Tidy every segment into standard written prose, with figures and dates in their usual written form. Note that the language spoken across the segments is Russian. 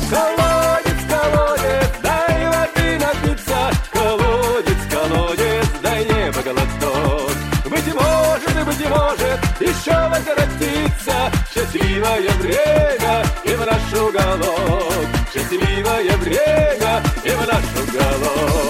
Колодец, колодец, дай воды напиться. Колодец, колодец, дай небо глоток. Быть может, еще возвратится счастливое время и в наш уголок. Счастливое время и в наш уголок.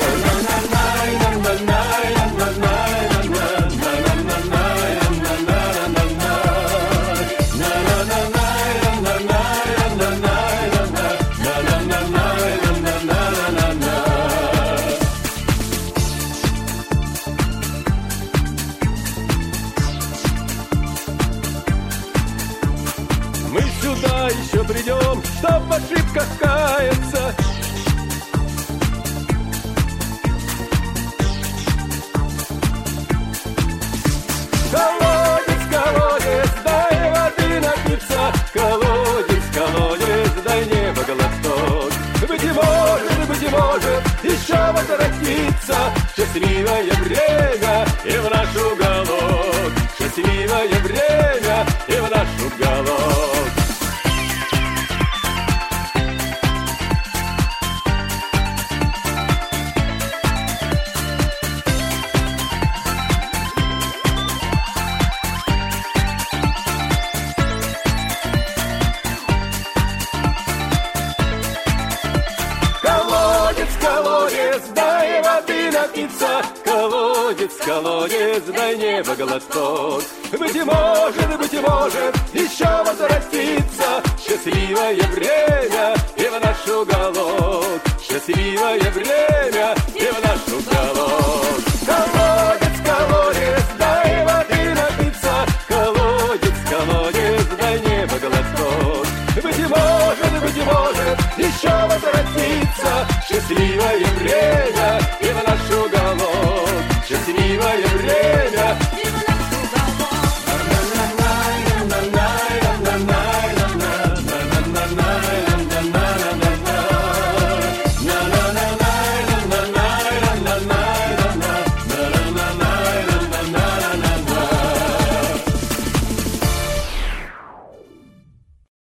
Мы сюда еще придем, чтоб в ошибках каяться. Колодец, колодец, дай воды напиться. Колодец, колодец, дай небо глоток. Быть может, еще возвратится счастливое время и в наш уголок. Счастливое время и в наш уголок. Колодец, дай воды напиться. Колодец, колодец, дай небо глоток. Быть может, еще возвратится счастливое время и в наш уголок. Счастливое время и в наш уголок. Колодец, колодец, дай воды напиться. Колодец, колодец, дай небо глоток. Быть может, еще возвратится счастливое время и в